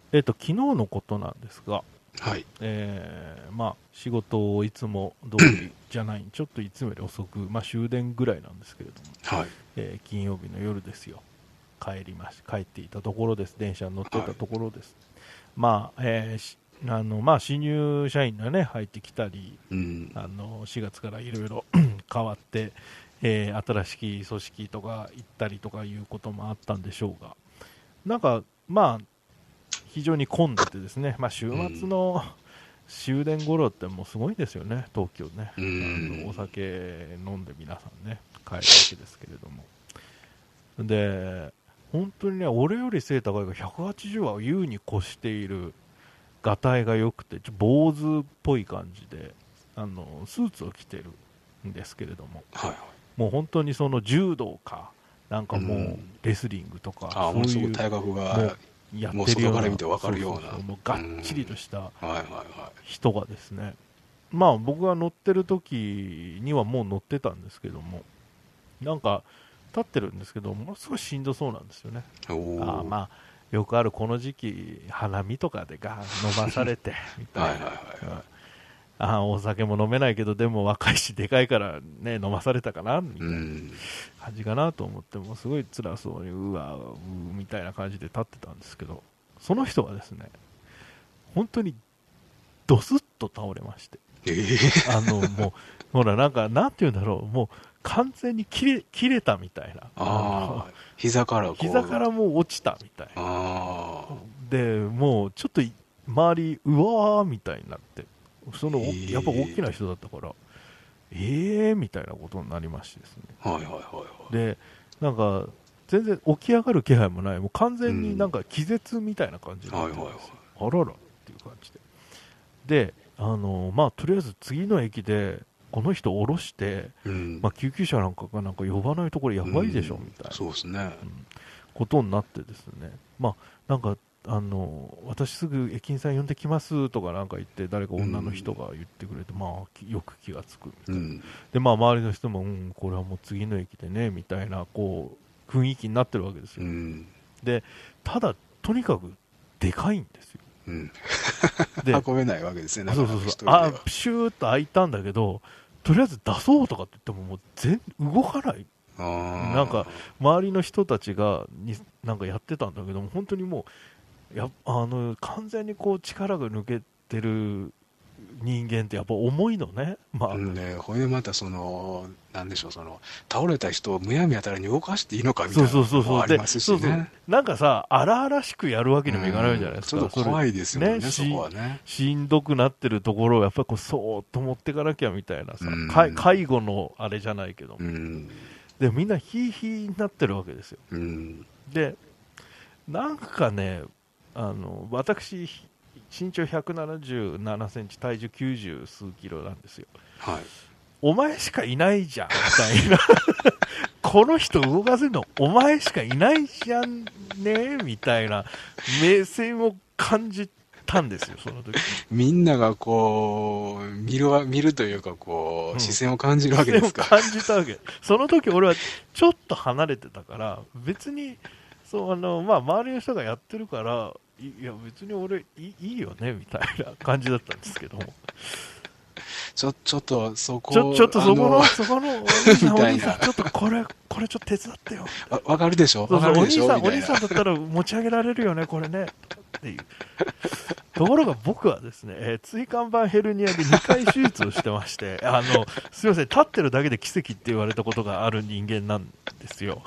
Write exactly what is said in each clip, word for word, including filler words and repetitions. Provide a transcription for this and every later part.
えっと、昨日のことなんですが、 はい。 えーまあ、仕事をいつも通りじゃない、ちょっといつもより遅く、まあ、終電ぐらいなんですけれども、 はい。 えー金曜日の夜ですよ、帰りまし帰っていたところです、電車に乗ってたはい。 ところです。まあ、えーしあのまあ、新入社員がね、入ってきたり、 うん。 あのしがつからいろいろ変わって、えー新しき組織とか行ったりとかいうこともあったんでしょうが、なんか、まあ、非常に混んでてですね、まあ、週うん。 末の終電頃ってもうすごいですよね、東京ね。 うあのおん。 酒飲んで皆さんね、帰るわけですけれども。で、本当にね、俺より背高いがひゃくはちじゅうは優に越している、がたいが良くて、ちょ坊主っぽい感じで、あのスーツを着てるんですけれども、 はい。はもう本当にその柔道か、なんい。うかもん。 うレスリングとか、 ああ、ものそういうすごく体格が、 もうやっもうてるような、 外から見てわかるような。 そうそうそう、もううがっちりとん。 したはいはいは人がですね、まあ僕が乗ってる時にはもう乗ってたんですけども、なんか立ってるんですけど、ものすごいしんどそうなんですよね。 い。おお。 あまあよくあるこの時期、花見とかでガー飲まされてみたいな、 はいはいはいうんはあお酒も飲めないけど、でも若いしでかいからね、飲まされたかなみい。うたいなん。 感じかなと思って、もすごい辛そうにうわうーみたいな感じで立ってたんですけど、その人がですね、本当にドスッと倒れまして、 ええ。 あのもうほらなんかなんて言うんだろう、もう完全に切れ切れたみたいな、あのああ、膝から膝こう、 からもう落ちたみたいな。 ああ、 でもうちょっと周りうわーみたいになって、そのやっぱ大きなええ。 人だったから、えーみたいなことになりましてですね。 はいはいはいはでなんか全然起き上がる気配もない、もう完い。う全になんん。 か気絶みたいな感じになっはいはいはい。 てるんですよ。あららっていう感じで。で、あのまあとりあえず次の駅でこの人降ろして、 うん。 まあ、救急車なんかがなんか呼ばないとこれやうばいでしょみん。 たいな、 そうですね。 うん、ことになってですね、まあなんかあの私すぐ駅員さん呼んできますとかなんか言って誰かう女の人ん。 が言ってくれて、まあよく気がつくみたいな。 うん。 でまあ周りの人も、うん、これはもう次の駅でねみたいなこう雰囲気になってるわけですよ。 うん。 でただとにかくでかいんですよ。 うん。 で運べないわけですね、なかなかそうそうそう、あ一人では。 プシューッと開いたんだけど、とりあえず出そうとかって言ってももう全動かない。なんかあ周りの人たちがになんかやってたんだけども、本当にもうやあの完全にこう力が抜けてる人間ってやっぱ重いのね。 あ。うまんね、ほいでまたその、なんでしょう、その、倒れた人をむやみやたらに動かしていいのかみたいなそうそうのもそうそう。で、 ありますそうそう。 しね。 なんかさ、荒々しくやるわけうにもいかないじゃないん。 ですか。それ、 ちょっと怖いですもんね、 ね、そこし、 はね。 しんどくなってるところをやっぱりこう、そーっと持ってかなきゃみたいなうさ、介ん。 介護のあれじゃないけども。 うん。 で、みんなヒーヒーになってるわけですよ。 うん。 で、なんかね、あの、私、身長ひゃくななじゅうななセンチ、体重きゅうじゅう数キロなんですよ。 はい。 お前しかいないじゃん、みたいな。この人動かせるのお前しかいないじゃんねみたいな目線を感じたんですよ、その時に。 みんながこう、見るわ、見るというか、こう、視うん。 線を感じるわ視けですか。 線を感じたわけ。その時俺はちょっと離れてたから、別に、そうあのまあ、周りの人がやってるから、いいや、別に俺いい、いいよねみたいな感じだったんですけども、 ちょ、ちょっと、そちょ、ちょっこ、あの、 とそこの、そこのお兄さん、おみたいな。 兄さん、ちょっとこれ、これちょっと手伝ってよ。 わ、わかるでしょそうそう、 わかるでしお兄さん、おょみたいな。 兄さんだったら持ち上げられるよね、これね。っていう。ところが僕はですね、えー椎間板ヘルニアでにかい手術をしてまして、あの、すみません、立ってるだけで奇跡って言われたことがある人間なんですよ。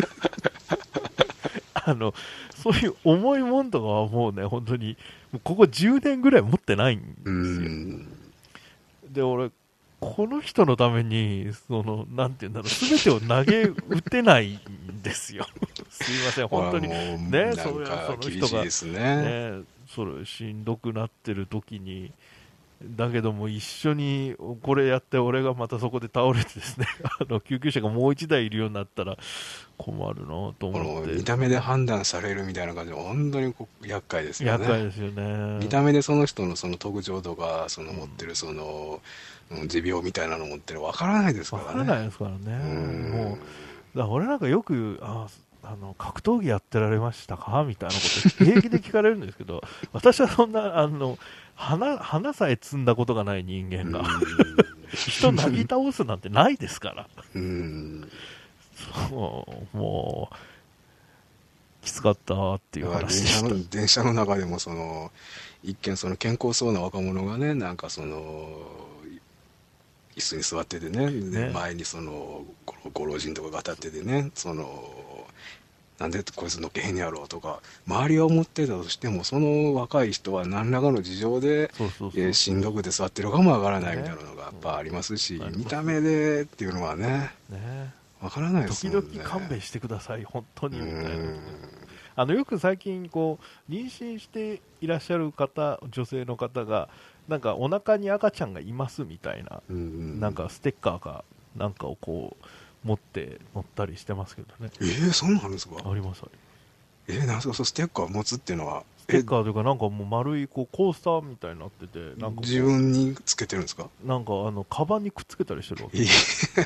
あの、そういう重いもんとかはもうね、本当に、もうここじゅうねんぐらい持ってないんうーですよ。 ん。 で、俺、この人のために、その、なんて言うんだろう、すべてを投げ打てないんですよ。すいません、 これ本当に。 はもう、 ね、 なんそれはそかの人が、 厳しいですね。 ね、それ、しんどくなってる時に、だけども一緒にこれやって俺がまたそこで倒れてですねあの救急車がもう一台いるようになったら困るなとこの思って見た目で判断されるみたいな感じで、本当にこう厄介ですよね。 厄介ですよね。 見た目でその人のその特徴とか、そのうん、 持ってるその、うん持病みたいなの持ってるわからないですわからね。 からないですからね。 うーもん。 うだから俺なんかよくああの格闘技やってられましたかみたいなこと平気で聞かれるんですけど私はそんなあの 花, 花さえ摘んだことがない人間が人なぎ倒すなんてないですからうんそうもうきつかったっていう話でした。 電車の、電車の中でもその一見その健康そうな若者がね、なんかその椅子に座ってて ね, ね前にそのご老人とかが立っててね、そのなんでこいつのけへんやろうとか周りは思ってたとしても、その若い人は何らかの事情でしんどくて座ってるかもわからないみたいなのがやっぱありますし、ね、見た目でっていうのはねわ、ね、からないですもんね。 時々勘弁してください本当にみたいな。あのよく最近こう妊娠していらっしゃる方、女性の方がなんかお腹に赤ちゃんがいますみたいな、なんかステッカーかなんかをこう持って乗ったりしてますけどね。 えー、そんなんあるんですか？ ありますあります。 えー、なんですか、そうステッカー持つっていうのは。 ステッカーというかなんかもう丸いこうコースターみたいになってて、なんか自分につけてるんですか？ なんかあのカバンにくっつけたりしてるわけ。 えー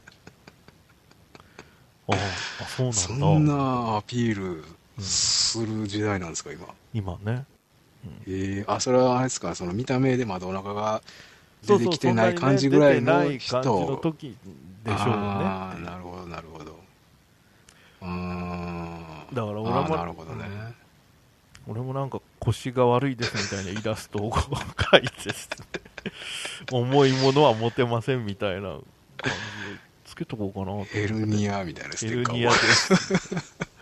ああ、そうなんだ。 そんなアピールする時代なんですか、今。 今ね。 うん、えー、あ、それはあれですか、その見た目でまだお腹が出てきてない感じぐらいの人。 そうそう、そんなにね、出てない感じの時でしょうね。 ああ、なるほど、なるほど。うーん。 だから俺も、 なるほどね。 俺もなんか腰が悪いですみたいなイラストを描いて重いものは持てませんみたいな感じでつけとこうかな。 ヘルニアみたいなステッカーを。 ヘルニアです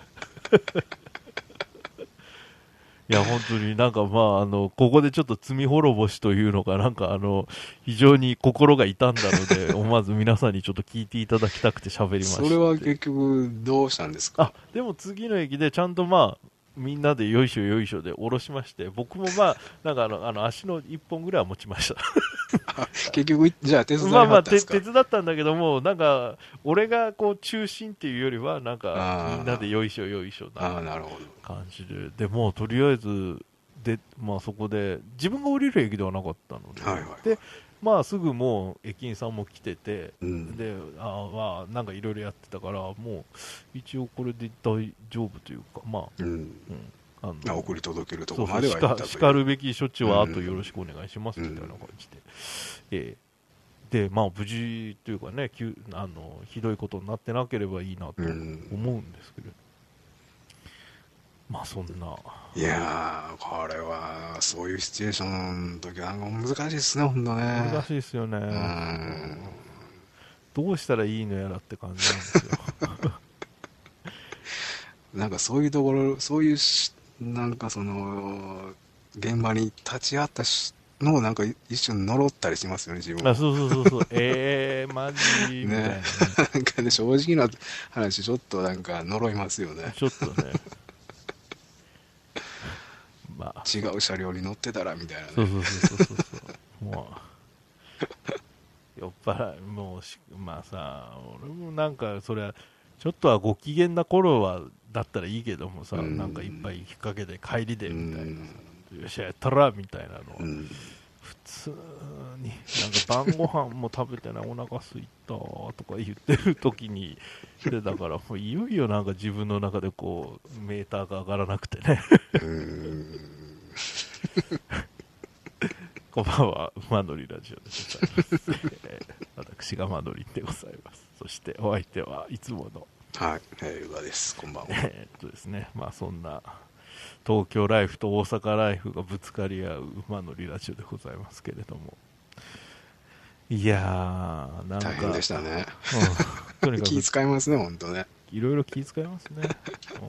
いや本当になんかまああのここでちょっと罪滅ぼしというのかなんかあの非常に心が痛んだので思わず皆さんにちょっと聞いていただきたくて喋りました。 それは結局どうしたんですか？ あでも次の駅でちゃんとまあみんなでよいしょよいしょで下ろしまして、僕もまあなんかあのあの足のいっぽんぐらいは持ちました結局じゃあ手伝いはったんですか？ まあまあ手伝ったんだけども、なんか俺がこう中心っていうよりはなんかみんなでよいしょよいしょな感じで、でもうとりあえずで、まあ、そこで自分が降りる駅ではなかったので、 はいはいはい、 でまあすぐもう駅員さんも来てて、 うん、 であまあなんかいろいろやってたからもう一応これで大丈夫というか、まあ、うんうん、 あの送り届けるところまでは行ったという、 しかるべき処置はあとよろしくお願いしますみたいな感じで、うんえー、でまあ無事というかね、あのひどいことになってなければいいなと思うんですけど、うん、まあそんな。 いやーこれはそういうシチュエーションの時は難しいですね、本当ね。 難しいですよね。うんどうしたらいいのやらって感じなんですよなんかそういうところ、そういうなんかその現場に立ち会ったのをなんか一瞬呪ったりしますよね、自分は。 あそうそうそうそうえーマジみたいな、ね、 なんかね、正直な話ちょっとなんか呪いますよね、 ちょっとねまあ、 違う車両に乗ってたらみたいなね。 そうそうそうそうそうもう酔っ払いもうしまあさ、俺もなんかそれはちょっとはご機嫌な頃はだったらいいけどもさ、んなんかいっぱい引っ掛けて帰りでみたいな、よっしゃやったらみたいなのは、普通になんか晩ご飯も食べてないお腹すいたとか言ってる時にでだからもういよいよなんか自分の中でこうメーターが上がらなくてねこんばんは、馬乗りラジオでございます、えー、私が馬乗りでございます。そしてお相手はいつものはい、えー、うわです。こんばんは。 えー、っとですね、まあそんな東京ライフと大阪ライフがぶつかり合う馬乗りラジオでございますけれども、いやーなんか大変でしたね、 うん、とにかく気使いますね、本当ね。 いろいろ気使いますね、うん、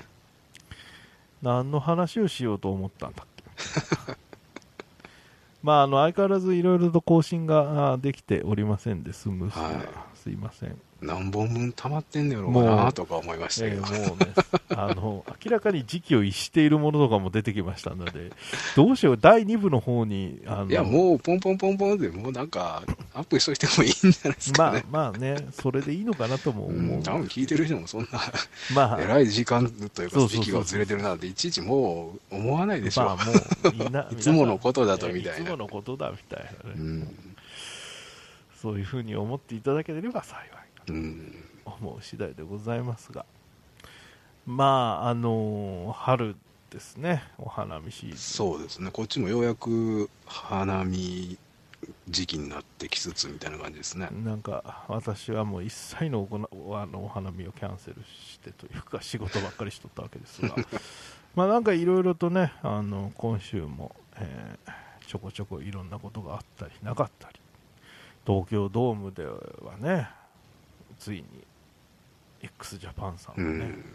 何の話をしようと思ったんだっけまあ、あの相変わらずいろいろと更新ができておりませんでスムーズが、はい、すいません。 何本分溜まってんねやろうなとか思いましたけど、 えー、もうねあの明らかに時期を逸しているものとかも出てきましたので、どうしよう、だいに部の方にあのいやもうポンポンポンポンでもうなんかアップしといてもいいんじゃないですかね。 まあまあね、それでいいのかなとも思う、うん、 多分聞いてる人もそんな、まあ、えらい時間というか時期がずれてるなんていちいちもう思わないでしょう、まあ、もうみんないつものことだとみたいな、 いつものことだみたいなね、うん、そういうふうに思っていただければ幸い、うん、思う次第でございますが、 まああの春ですね、お花見シーズン。 そうですね、こっちもようやく花見時期になってきつつみたいな感じですね。 なんか私はもう一切のおこあのお花見をキャンセルしてというか仕事ばっかりしとったわけですがまあなんかいろいろとね、あの今週も、えーちょこちょこいろんなことがあったりなかったり、東京ドームではね、ついに x ジャパンさんがね、 うんうん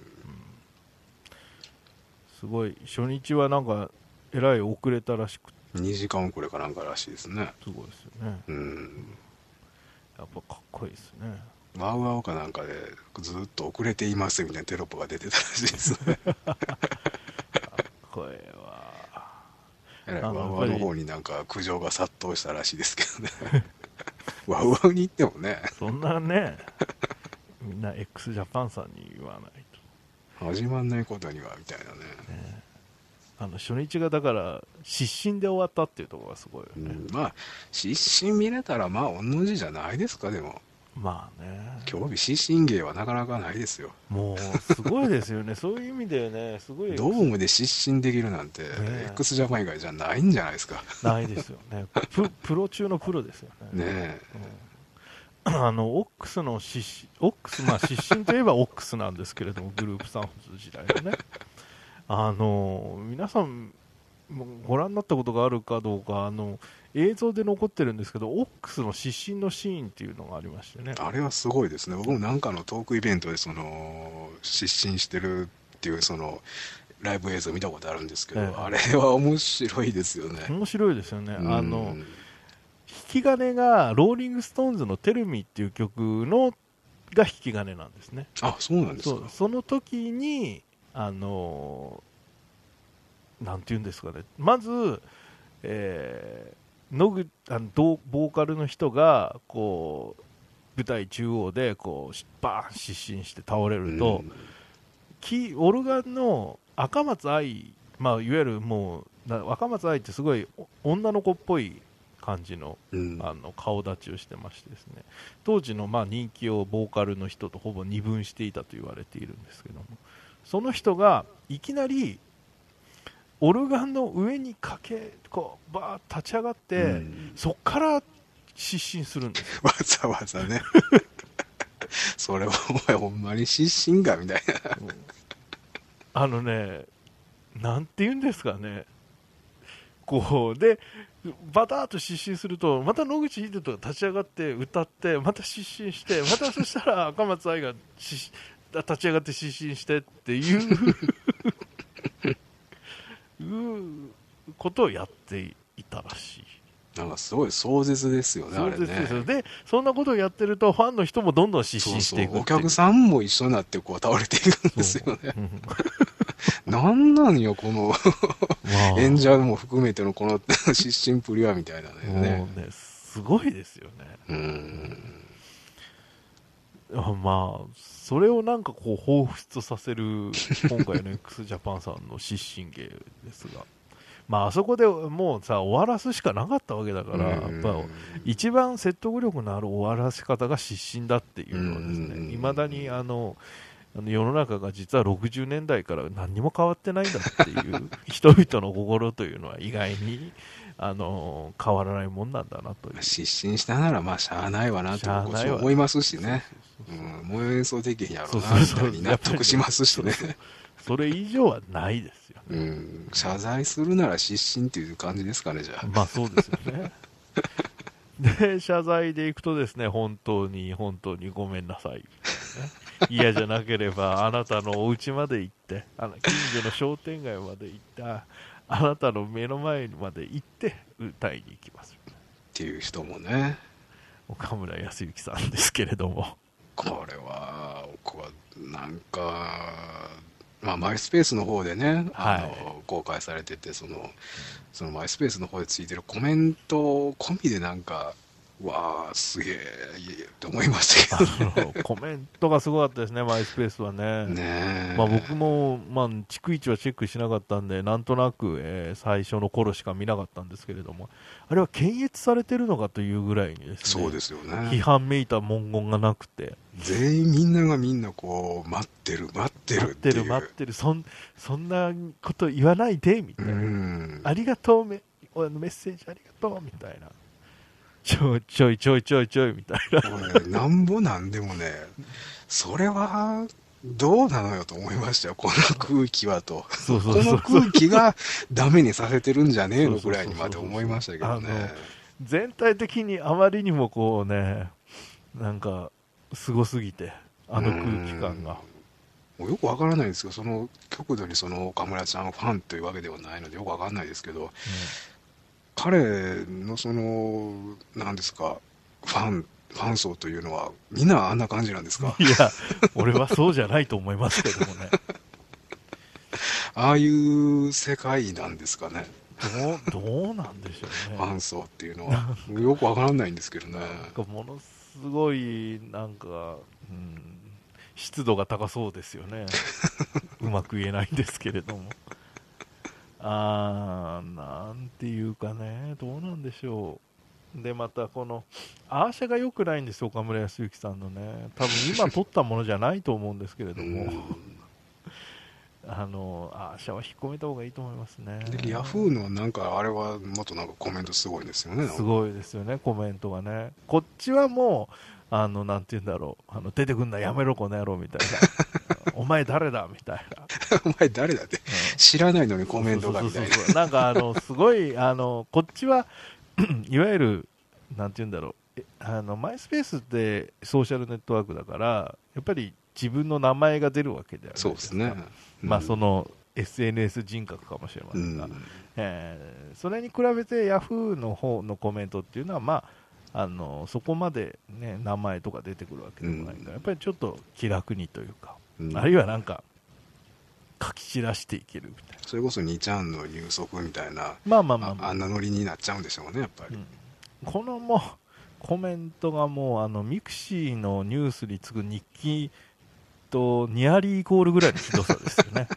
すごい初日はなんかえらい遅れたらしくて、 にじかん遅れかなんからしいですね。 すごいですよね。 うんやっぱかっこいいですね。 ワウワウかなんかでずっと遅れていますみたいなテロップが出てたらしいですねこれはえらいあのワウワウの方になんか苦情が殺到したらしいですけどねワウワウに行ってもね、 そんなねみんな x ジャパンさんに言わない始まんないことにはみたいなね。 とね。あの初日がだから失神で終わったっていうところがすごいようね。 んまあ失神見れたらまあ同じじゃないですか。でもまあね、 競技失神芸はなかなかないですよ。 もうすごいですよねそういう意味でね、すごいドームで失神できるなんて、 ね x ジャパン以外じゃないんじゃないですかないですよねプ, プロ中のプロですよね。 ねえうんあのオックスの失神、オックス、まあ、失神といえばオックスなんですけれども、グループサウンズ時代のね、あの皆さんもご覧になったことがあるかどうか、あの映像で残ってるんですけど、オックスの失神のシーンっていうのがありましてね、 あれはすごいですね。僕もなんかのトークイベントでその失神してるっていうそのライブ映像見たことあるんですけど、 ええあれは面白いですよね。 面白いですよね。 うんあの引き金がローリング・ストーンズの「テルミ」っていう曲のが引き金なんですね。 あ、そうなんですか。 そうその時にあのなんていうんですかね、まず、えー、野口あのどボーカルの人がこう舞台中央でこうバーン失神して倒れると、キオルガンの赤松愛、まあ、いわゆるもうな赤松愛ってすごい女の子っぽい感じの、 うんあの顔立ちをしてましてですね、当時のまあ人気をボーカルの人とほぼ二分していたと言われているんですけども、その人がいきなりオルガンの上にかけこうバーッ立ち上がって、 うん、 そっから失神するんですよ。 わざわざねそれはお前ほんまに失神がみたいなうんあのね、なんて言うんですかね、こうでバターッと失神するとまた野口英世が立ち上がって歌ってまた失神してまたそしたら赤松愛がし立ち上がって失神してっていういうことをやっていたらしい。 なんかすごい壮絶ですよね、あれそうですよね。 でそんなことをやってるとファンの人もどんどん失そう神していくっていう。 そう、お客さんも一緒になってこう倒れていくんですよね。 うんなんなんよこのまあ演者も含めてのこの失神プリはみたいなね。 もうねすごいですよね。 うーん。 あまあそれをなんかこう彷彿とさせる今回の x ジャパンさんの失神芸ですが、まああそこでもうさ終わらすしかなかったわけだから、やっぱ一番説得力のある終わらせ方が失神だっていうのはですね、いまだにあのあの世の中が実はろくじゅうねんだいから何にも変わってないんだっていう人々の心というのは意外にあの変わらないもんなんだなという。 失神したならまあしゃあないわなって僕は思いますしね。うん、もう演奏できへんやろうなみたいに納得しますしね。 それ以上はないですよね。 うん、謝罪するなら失神っていう感じですかね、じゃあ。 まあそうですよね。で謝罪でいくとですね、本当に本当にごめんなさい、ね、嫌じゃなければあなたのお家まで行ってあの近所の商店街まで行ったあなたの目の前まで行って歌いに行きますっていう人もね。 岡村康之さんですけれども、 これは僕はなんか、まあ、マイスペースの方でね、あの、はい、公開されてて、そのそのマイスペースの方でついてるコメント込みでなんかわあすげえと思いましたけど、 あのコメントがすごかったですね、マイスペースはね。 ねえ、 まあ、僕も、まあ、逐一はチェックしなかったんで、なんとなく、えー最初の頃しか見なかったんですけれども、あれは検閲されてるのかというぐらいにですね、 そうですよ批ね。 判めいた文言がなくて、 全員みんながみんなこう待ってる待って待ってる、 るっていう、 待ってる、そんそんなこと言わないでみたういな、 ん、 ありがとうメ、あのメッセージありがとうみたいな、ちょいちょいちょいちょいちょいみたいな、 これなんぼなんでもね、それはどうなのよと思いましたよ、この空気はと。 そうそこうそうの空気がダメにさせてるんじゃねえのそうそうそうそうぐらいにまで思いましたけどね。 全体的にあまりにもこうね、なんかすごすぎて、あの空気感が。 もうよくわからないんですけど、その極度にその岡村ちゃんファンというわけではないのでよくわかんないですけど、彼のそのなんですか、ファンファン層というのはみんなあんな感じなんですか？ いや、俺はそうじゃないと思いますけどもね。 ああいう世界なんですかね、 どう、どうなんでしょうね。 ファン層っていうのは。よくわからないんですけどね。 なんかものすごい、なんか、うん、湿度が高そうですよね。うまく言えないんですけれども。あー、なんていうかね、どうなんでしょう。で、またこの、アーシャが良くないんですよ、岡村康之さんのね。多分今撮ったものじゃないと思うんですけれども。あの、アーシャは引っ込めた方がいいと思いますね。 でヤフーのなんかあれはもっとなんかコメントすごいですよね。 すごいですよね、コメントがね。こっちはもう、あの、なんて言うんだろう、あの出てくんな、やめろ、この野郎みたいな。お前誰だみたいな。 お前誰だって、 うん知らないのにコメントがみたいな。 そうそうそうそうなんか、あの、すごい、あの、こっちは、いわゆる、なんて言うんだろう、えあの、マイスペースってソーシャルネットワークだから、やっぱり自分の名前が出るわけであるそうですね。 まあ、その、 の、エスエヌエス 人格かもしれまうせんが、 ん、 えーそれに比べてヤフーの方のコメントっていうのは、まあ、あのそこまで、ね、名前とか出てくるわけでもないから、 うんやっぱりちょっと気楽にというか、 うんあるいはなんか書き散らしていけるみたいな、 それこそにちゃんの入足みたいな、 まあまあまあ、まあああんなノリになっちゃうんでしょうね、やっぱり。 うん、このもうコメントがもうあのミクシーのニュースに次ぐ日記とニアリーイコールぐらいのひどさですよね。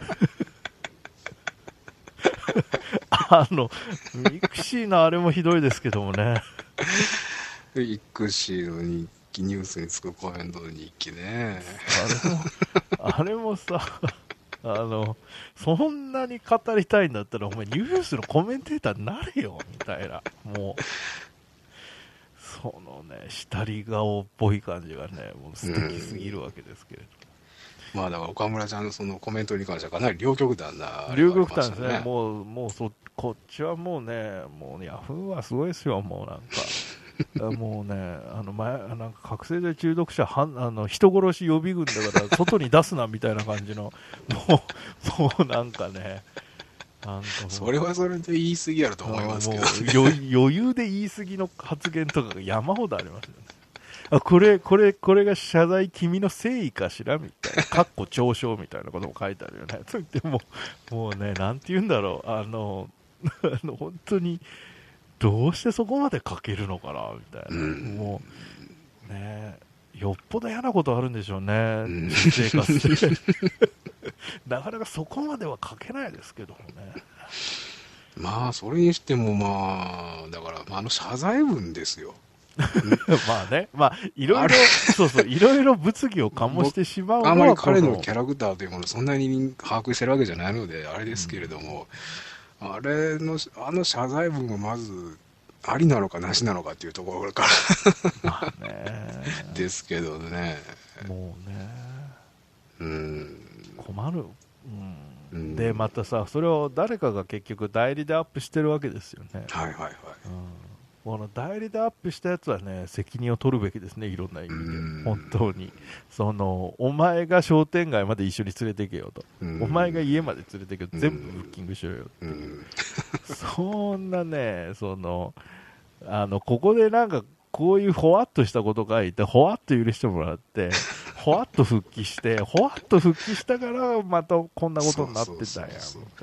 あのミクシーのあれもひどいですけどもね。 でイクシーの日記、ニュースにつくコメントの日記ね。 あれも、あれもさ、あの、そんなに語りたいんだったら、お前ニュースのコメンテーターになれよ、みたいな。もう、そのね、下り顔っぽい感じがね、もう素敵すぎるわけですけれど。 まあだから岡村ちゃんのそのコメントに関してはかなり両極端なあれ両がありました極端ですね、もう、もうそ、こっちはもうね、もうヤフーはすごいですよ、もうなんか。もうね、あの前なんか覚醒剤中毒者はんあの人殺し予備軍だから外に出すなみたいな感じの、もう、もうなんかね、なんかもうそれはそれで言い過ぎやると思いますけど、ね、 もう余余裕で言い過ぎの発言とかが山ほどありますよね。あこれ、これ、これが謝罪、君の誠意かしらみたいな、かっこ嘲笑みたいなことも書いてあるよね。と言っても、もうね、なんて言うんだろう、あの、あの本当に、どうしてそこまで書けるのかなみたいな、 うん、 もう、ね、よっぽど嫌なことあるんでしょうね、 うん、 実生活で。なかなかそこまでは書けないですけどもね。 まあそれにしてもまあだからあの謝罪文ですよ。 まあね、まあ、いろいろ、そうそう、いろいろ物議を醸してしまうのはあまり彼のキャラクターというものをそんなに把握してるわけじゃないのであれですけれども、うん、あれのあの謝罪文はまずありなのかなしなのかっていうところからまあ、ね、ですけどね、 もうね、 うん、 困る、うん、うん、でまたさ、それを誰かが結局代理でアップしてるわけですよね。 はいはいはい、 うん、この代理でアップしたやつはね、責任を取るべきですね、いろんな意味で。本当に。その、お前が商店街まで一緒に連れてけよと。お前が家まで連れてけよ。全部ブッキングしろよっていう。そんなね、その、あの、ここでなんか、こういうほわっとしたこと書いて、ほわっと許してもらって、ほわっと復帰して、ほわっと復帰したから、またこんなことになってたんや、みたいな。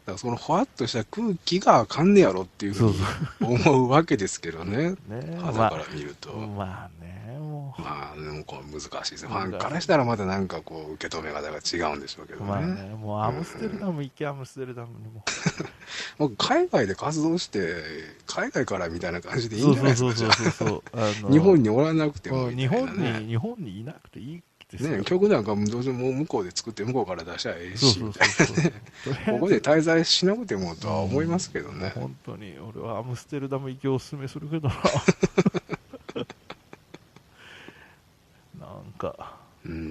らそのほわっとした空気があかんねやろっていうふうに思うわけですけどね、 ね、 肌から見ると。 まあ、まあね、もう。 まあ、でもこう難しいですね。ファンからしたらまたなんかこう、受け止め方が違うんでしょうけどね。 まあね、もうアムステルダム行け、アムステルダムにも。 もう海外で活動して、海外からみたいな感じでいいんじゃないですか、 そうそうそうそうそうあの日本におらなくてもみたいな、ね、 日本に、日本にいなくていいですよね、曲なんかどうせもう向こうで作って向こうから出しゃええし、 そうみたいなね。ここで滞在しなくてもとは思いますけどね。 うん、本当に、俺はアムステルダム行きをおすすめするけどな。なんか、 うん、うん、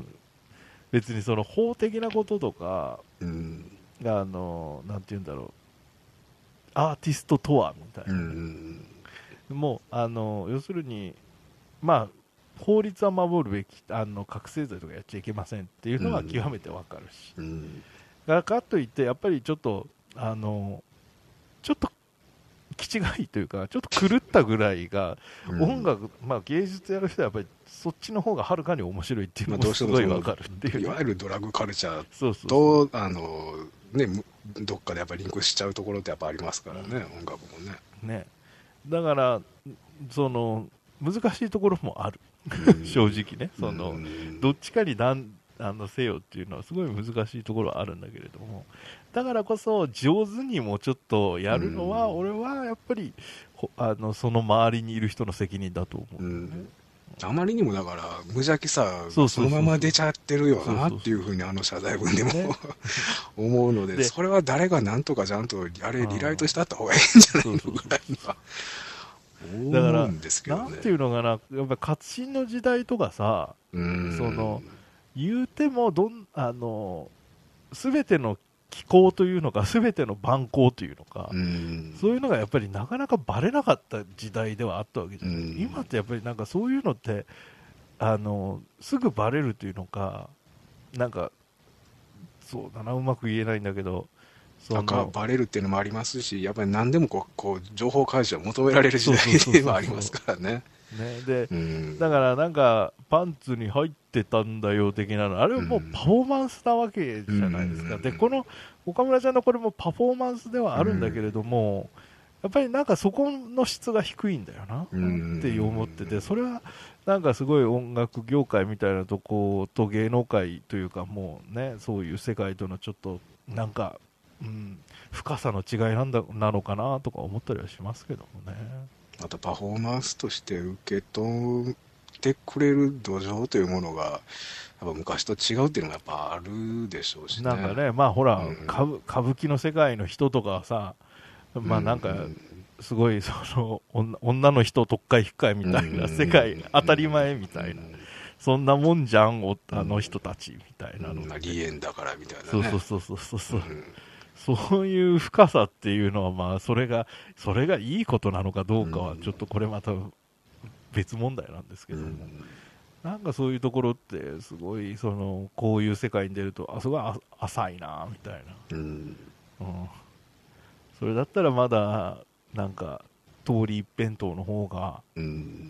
別にその法的なこととか、 うん、 あの、なんて言うんだろう、アーティストとはみたいな、ね、うん、もう、あの、要するに、まあ、法律は守るべき、あの覚醒剤とかやっちゃいけませんっていうのは極めてわかるし、うん、だからかといって、やっぱりちょっと、あのちょっと気違いというか、ちょっと狂ったぐらいが、うん、音楽、まあ、芸術やる人はやっぱりそっちの方がはるかに面白いっていうのもすごいわかるっていう、 いわゆるドラッグカルチャーと、あのね、どっかでやっぱりリンクしちゃうところってやっぱありますからね、うん、音楽もね。 ね、だからその難しいところもある。正直ね、そのどっちかになんあのせよっていうのはすごい難しいところはあるんだけれども、だからこそ上手にもちょっとやるのは、俺はやっぱりあのその周りにいる人の責任だと思う、ね、うん、 あまりにもだから無邪気さそのまま出ちゃってるよなっていうふうにあの謝罪文でも、ね、思うの で, でそれは誰が何とかちゃんとあれリライトしたった方がいいんじゃないのぐらいには。 だから、なんていうのかな、やっぱ活心の時代とかさ、その言うてもどんあの全ての気候というのか、全ての蛮行というのか、そういうのがやっぱりなかなかバレなかった時代ではあったわけじゃない。今ってやっぱりなんかそういうのってあのすぐバレるというのか、なんかそうだな、うまく言えないんだけど。 なんかバレるっていうのもありますし、やっぱり何でもこうこう情報開示を求められる時代ではありますからね。 ねで、うん、だからなんかパンツに入ってたんだよ的なの、あれはもうパフォーマンスなわけじゃないですか。うん、でこの岡村ちゃんのこれもパフォーマンスではあるんだけれども、うん、やっぱりなんかそこの質が低いんだよなって思ってて、それはなんかすごい音楽業界みたいなとこと芸能界というか、もうね、そういう世界とのちょっとなんかうん、深さの違いなんだなのかなとか思ったりはしますけどもね。 またパフォーマンスとして受け取ってくれる土壌というものがやっぱ昔と違うっていうのがやっぱあるでしょうしね。 なんかね、まあほら、うん、歌, 歌舞伎の世界の人とかさ、まあなんかすごいその 女, 女の人特会引っかいみたいな世界、当たり前みたいな、そんなもんじゃんあの人たちみたいなの、 うん、まあ、離縁だからみたいなね。 そうそうそうそうそう、うんそういう深さっていうのは、まあそれがそれがいいことなのかどうかはちょっとこれまた別問題なんですけども、うん、なんかそういうところってすごいそのこういう世界に出ると、あすごい浅いなみたいな、うんうん、それだったらまだなんか通り一辺倒の方が、うん、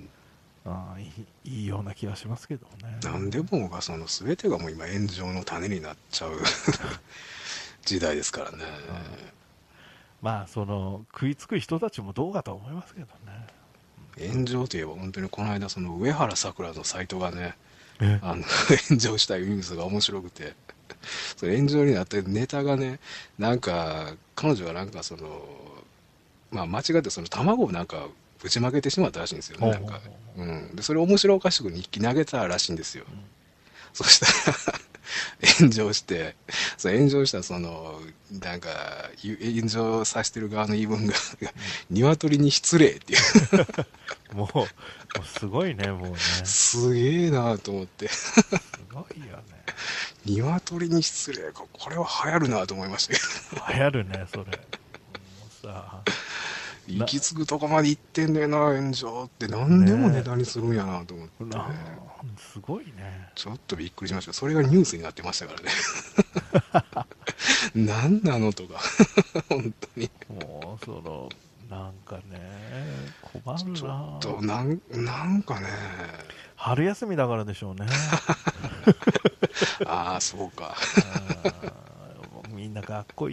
あい い, いいような気がしますけどね。 なんでもがその全てがもう今炎上の種になっちゃう時代ですからね、うん、 まあその食いつく人たちもどうかと思いますけどね。炎上といえば本当にこの間その上原さくらのサイトがね、あの炎上したニュースが面白くて、それ炎上になってネタがね、なんか彼女はなんかそのまあ間違ってその卵をなんかぶちまけてしまったらしいんですよね。なんか、うん、でそれを面白おかしく日記投げたらしいんですよ、うん、そしたら炎上して、そ炎上したそのなんか炎上させてる側の言い分が鶏に失礼っていうもう、もうすごいね、もうねすげえなと思ってすごいよね。 鶏に失礼か、これは流行るなと思いましたけど流行るねそれ。もうさ行き着くとこまで行ってんねんな、炎上って何でもネタにするんやなと思って、ね、 すごいね。 ちょっとびっくりしました。それがニュースになってましたからね何なのとか本当にもうそのなんかね困るな。 ちょっとなんなんかね、 春休みだからでしょうねああそうかあみんな学校行きな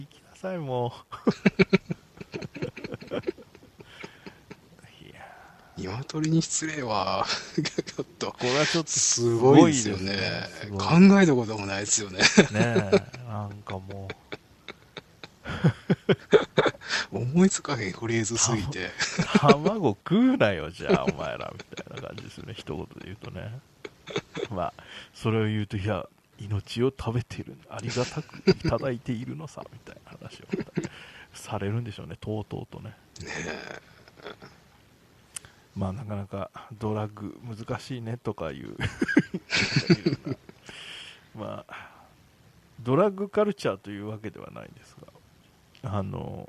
さいもういや鶏に失礼はちょっとこれはちょっとすごいですよね。 すごい考えたこともないですよね。 ねえなんかも思いつかへんフレーズすぎて。 う卵食うなよじゃあお前らみたいな感じですね、一言で言うとね。まあそれを言うと、いや命を食べている、ありがたくいただいているのさみたいな話をされるんでしょうね、とうとうとね。 ねまあなかなかドラッグ難しいねとかいうまあドラッグカルチャーというわけではないんですが、あの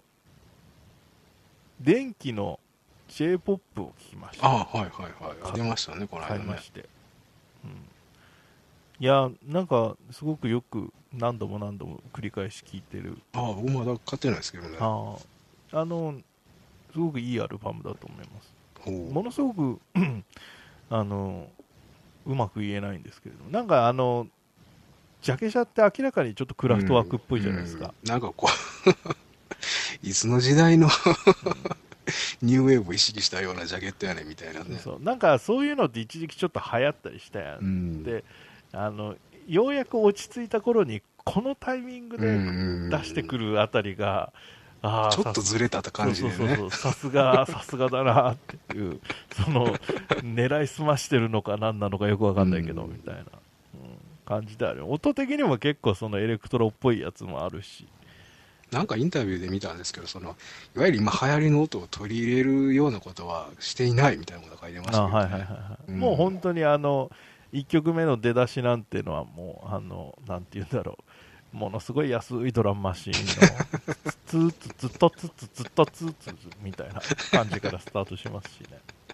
電気の ジェイポップ を聞きました。 ああ、はいはいはい。出ましたね、この間ね。 買いまして、うん、いやなんかすごくよく何度も何度も繰り返し聴いてる。 ああ、僕まだ買ってないですけどね。 ああのすごくいいアルバムだと思います。 ほう。 ものすごくあのうまく言えないんですけれども、なんかあのジャケ写って明らかにちょっとクラフトワークっぽいじゃないですか、 うんうん、なんかこういつの時代のニューウェーブを意識したようなジャケットやねみたいなね。 そうなんかそういうのって一時期ちょっと流行ったりしたやん、 うん、 であのようやく落ち着いた頃にこのタイミングで出してくるあたりが、あちょっとずれた感じでね。 そうそうそう、さすがさすがだなっていう、その狙いすましてるのか何なのかよくわかんないけど、 うんみたいな、うん、感じである。音的にも結構そのエレクトロっぽいやつもあるし、 なんかインタビューで見たんですけど、そのいわゆる今流行りの音を取り入れるようなことはしていないみたいなことが書いてましたけど、ね、 あ、はいはいはいはい、 うん、 もう本当にあのいっきょくめの出だしなんていうのはもうあのなんていうんだろう、ものすごい安いドラムマシーンのツーツツッとツツツッとツツツみたいな感じからスタートしますしね、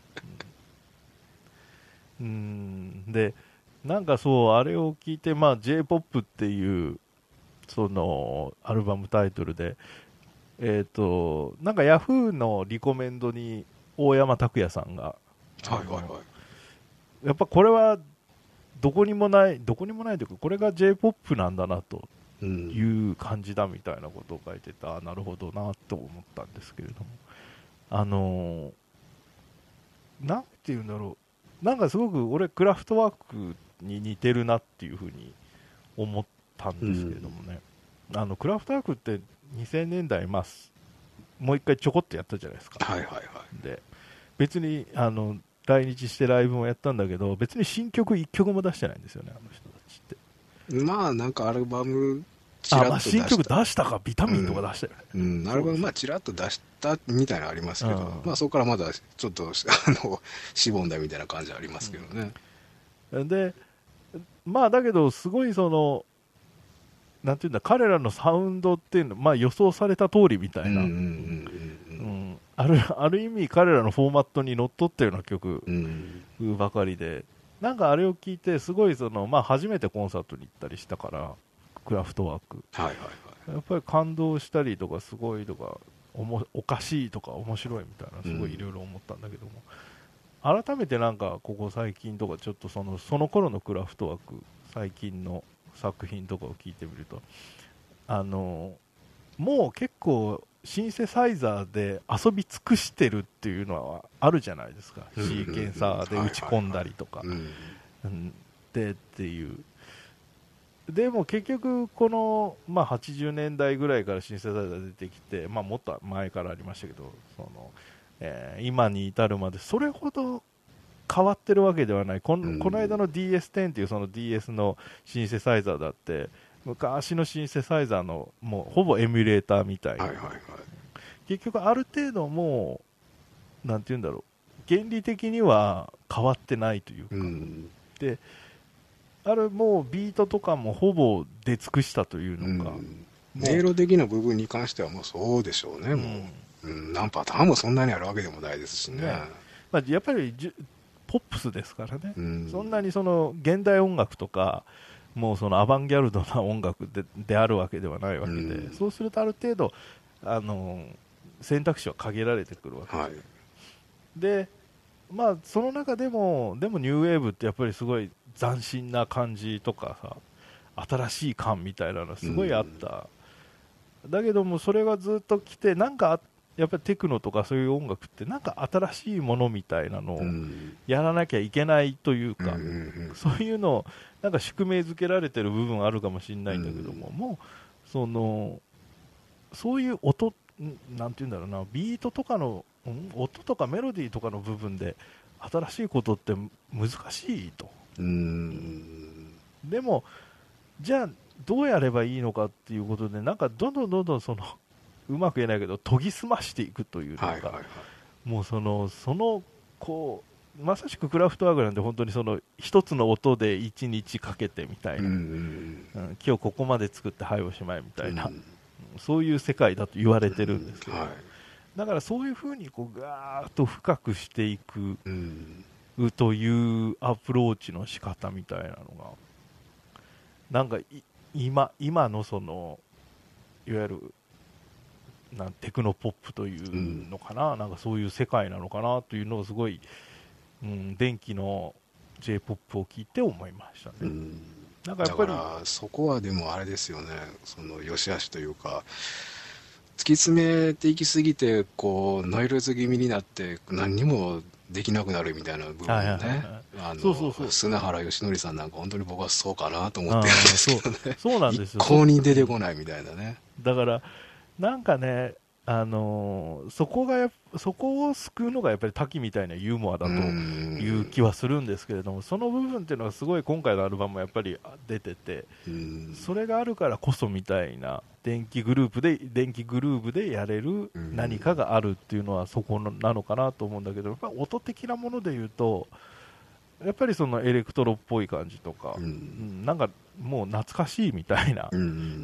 うん、うんでなんかそうあれを聞いて、まあ ジェイポップ っていうそのアルバムタイトルで、えっ、ー、となんかヤフーのリコメンドに大山拓也さんが、 はいはいはい、 やっぱこれはどこにもないどこにもないというか、これが ジェイポップ なんだなという感じだみたいなことを書いてた、うん、なるほどなと思ったんですけれども、あのー、なんていうんだろう、なんかすごく俺クラフトワークに似てるなっていうふうに思ったんですけれどもね、うん、あのクラフトワークってにせんねんだい、まあ、もう一回ちょこっとやったじゃないですか。 はいはいはい、 で別にあの来日してライブもやったんだけど、別に新曲いっきょくも出してないんですよね、あの人たちって。 まあなんかアルバムチラッと出した、 あ、まあ、新曲出したか、ビタミンとか出したよね、 うんうん、アルバムまあチラッと出したみたいなのありますけど、うん、まあそこからまだちょっとあのしぼんだみたいな感じはありますけどね、 うん、でまあだけどすごいそのなんていうんだ、彼らのサウンドっていうの、まあ、予想された通りみたいな、あるある意味彼らのフォーマットにのっとったような曲ばかりで、なんかあれを聞いてすごいその、まあ、初めてコンサートに行ったりしたから、クラフトワーク、 はいはいはい、 やっぱり感動したりとか、すごいとかおもおかしいとか面白いみたいな、すごいいろいろ思ったんだけども、うん、改めてなんかここ最近とかちょっとそのその頃のクラフトワーク、最近の作品とかを聞いてみると、あのもう結構シンセサイザーで遊び尽くしてるっていうのはあるじゃないですか、シーケンサーで打ち込んだりとかでっていう。でも結局この、まあ、はちじゅうねんだいぐらいからシンセサイザー出てきて、まあ、もっと前からありましたけど、その、えー、今に至るまでそれほど変わってるわけではない。この、この間の ディーエステン っていうその ディーエス のシンセサイザーだって昔のシンセサイザーのもうほぼエミュレーターみたいな、はいはいはい、結局ある程度もうなんていうんだろう、原理的には変わってないというか、うん、であれもうビートとかもほぼ出尽くしたというのか、 うん、音色的な部分に関してはもうそうでしょうね、うん、もう、うん、何パターンもそんなにあるわけでもないですしね、ね、 まあ、やっぱりポップスですからね、うん、そんなにその現代音楽とかもうそのアバンギャルドな音楽 で, であるわけではないわけで、うん、そうするとある程度あの選択肢は限られてくるわけで、はい、で、まあ、その中でもでもニューウェーブってやっぱりすごい斬新な感じとかさ、新しい感みたいなのすごいあっただけどもそれがずっと来て、なんかやっぱりテクノとかそういう音楽ってなんか新しいものみたいなのをやらなきゃいけないというか、 うんうんうん、 そういうのをなんか宿命づけられてる部分あるかもしれないんだけども、うん、もうそのそういう音なんていうんだろうな、ビートとかの、うん、音とかメロディーとかの部分で新しいことって難しいと。 うーん、 でもじゃあどうやればいいのかっていうことで、なんかどんどんどんどんそのうまく言えないけど研ぎ澄ましていくというのか、 はいはいはい、 もうそのそのこうまさしくクラフトワークなんで、本当にその一つの音で一日かけてみたいな、うんうん、今日ここまで作ってはいおしまいみたいな、うん、そういう世界だと言われてるんですけど、うん、はい、だからそういうふうにこうガーッと深くしていく、うん、というアプローチの仕方みたいなのがなんか今今のそのいわゆるなんテクノポップというのかな、うん、なんかそういう世界なのかなというのをすごい、うん、電気の J-ポップ を聞いて思いましたね、うん、 なんかやっぱりだからそこはでもあれですよね、その良し悪しというか、突き詰めていきすぎてこうノイローズ気味になって何にもできなくなるみたいな部分ね、砂原義則さんなんか本当に僕はそうかなと思ってるんですけどね、 そう、そうなんですよ、 一向に出てこないみたいなね。 だからなんかね、あのー、そこがやそこを救うのがやっぱり滝みたいなユーモアだという気はするんですけれども、その部分っていうのがすごい今回のアルバムもやっぱり出てて、それがあるからこそみたいな、電気グループで電気グルーヴでやれる何かがあるっていうのはそこなのかなと思うんだけど、やっぱり音的なものでいうとやっぱりそのエレクトロっぽい感じとか、うん、なんかもう懐かしいみたいな、うん、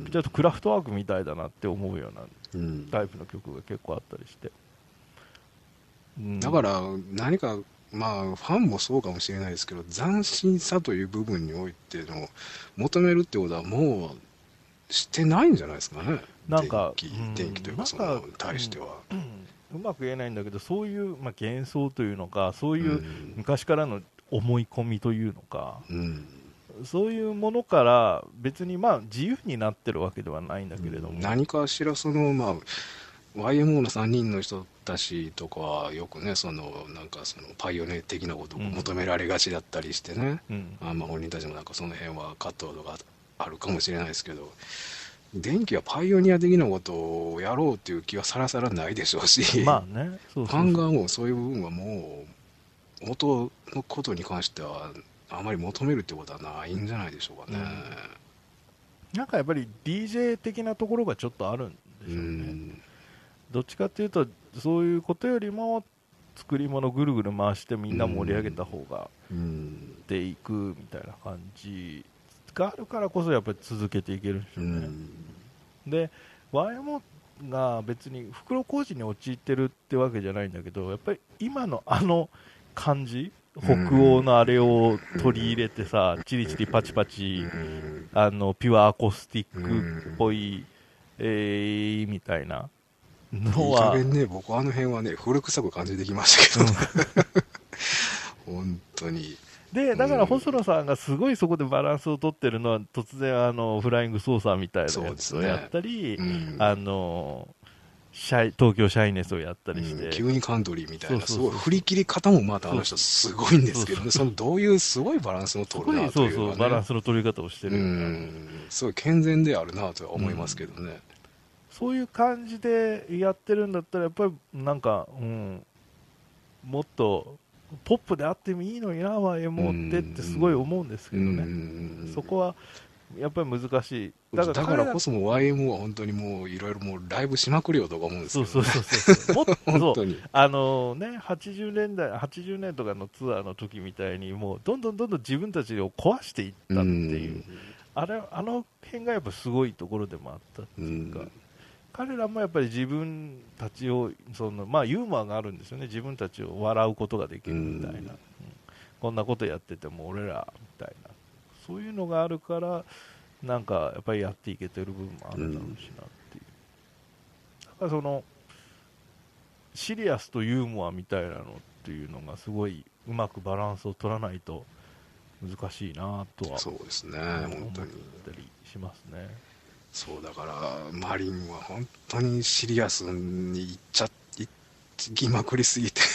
ちょっとクラフトワークみたいだなって思うようなタイプの曲が結構あったりして、 うん、だから何かまあファンもそうかもしれないですけど、斬新さという部分においての求めるってことはもうしてないんじゃないですかね。 なんか電気、うん、電気というかその対しては、 うんうん、うまく言えないんだけど、そういう、まあ、幻想というのか、そういう昔からの思い込みというのか、うん、そういうものから別にまあ自由になってるわけではないんだけれども、うん、 何かしらその、まあ、ワイエムオー のさんにんの人たちとかはよくね、そのなんかそのパイオニア的なことを求められがちだったりしてね、うん、あまあ本人たちもなんかその辺は葛藤があるかもしれないですけど、電気はパイオニア的なことをやろうっていう気はさらさらないでしょうし、 まあね、そうそうそう、 ファン側もそういう部分はもう音のことに関してはあまり求めるってことはないんじゃないでしょうかね、 うん、なんかやっぱり ディージェー 的なところがちょっとあるんでしょうね、うん、どっちかっていうとそういうことよりも作り物ぐるぐる回してみんな盛り上げた方がでいくみたいな感じがあるからこそやっぱり続けていけるんでしょうね、うん、で ワイエムオー が別に袋小路に陥ってるってわけじゃないんだけど、やっぱり今のあの感じ、北欧のあれを取り入れてさ、チリチリパチパチ、あのピュアアコースティックっぽい、えー、みたいなのは、 いい加減ね、僕あの辺はね古臭く感じてきましたけど、うん、本当に。 でだから細野さんがすごいそこでバランスを取ってるのは、突然あのフライングソーサーみたいなやつをやったり、ね、うん、あのシャイ東京シャイネスをやったりして、うん、 急にカントリーみたいな、すごい振り切り方もまたあの人すごいんですけどね、そのどういうすごいバランスの取るなという、ね、そうそうバランスの取り方をしてる、うん、 すごい健全であるなとは思いますけどね、うん、 そういう感じでやってるんだったらやっぱりなんか、うん、もっとポップであってもいいのにな、ワイエムオー ってってすごい思うんですけどね、うん、そこはやっぱり難しい。 だから、だからこそも ワイエムオー は本当にもういろいろもうライブしまくるよとか思うんですけど、ね、 そうそうそうそうもっと本当にあのね、はちじゅうねんだいはちじゅうねんとかのツアーの時みたいにもうどんどんどんどん自分たちを壊していったっていう、うあれあの辺がやっぱすごいところでもあったっていうか、う彼らもやっぱり自分たちをその、まあ、ユーモアがあるんですよね、自分たちを笑うことができるみたいな、うん、こんなことやってても俺らみたいな、そういうのがあるからなんかやっぱりやっていけてる部分もあるだろうしなっていう、だからそのシリアスとユーモアみたいなのっていうのがすごいうまくバランスを取らないと難しいなとはそうですね、本当に思ったりしますね。 そうだからマリンは本当にシリアスにいっちゃいきまくりすぎて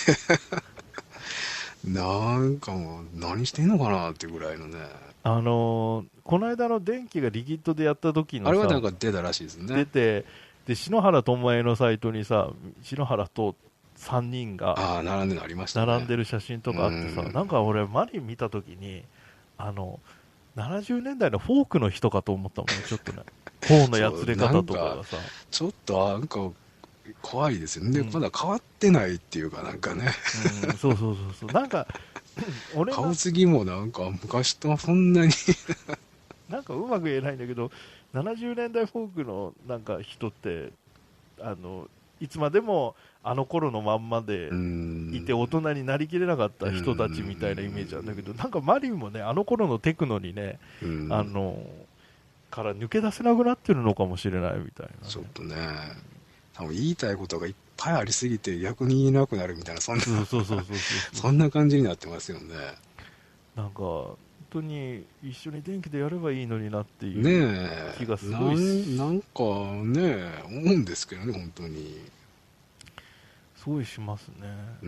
なんかもう何してんのかなっていうぐらいのね。 あのーこの間の電気がリキッドでやった時のあれはなさ、 んか出たらしいですね。 出て、で篠原智恵のサイトにさ、篠原とさんにんがああ、並んでるのありましたね。 並んでる写真とかあってさ、 うんなんか俺、マリン見た時に、あのななじゅうねんだいのフォークの人かと思ったもんね、ちょっとね、頬のやつれ方とかがさ、 ちょっとなんか怖いですよね。で、 うんまだ変わってないっていうかなんかね、 うん、そうそうそうそう、なんか、俺が顔つきもなんか昔とそんなになんかうまく言えないんだけど、ななじゅうねんだいフォークのなんか人って、あのいつまでもあの頃のまんまでいて大人になりきれなかった人たちみたいなイメージなんだけど、なんかマリンもね、あの頃のテクノにね、あのから抜け出せなくなってるのかもしれないみたいな、ね、 ちょっとね、多分言いたいことがいっぱいありすぎて逆に言えなくなるみたいな、そんなそうそうそうそうそんな感じになってますよね。 なんか本当に一緒に電気でやればいいのになっていねうえ、 気がすなごいんなんかね、思うんですけどね、本当に。 すごいしますね。 うん、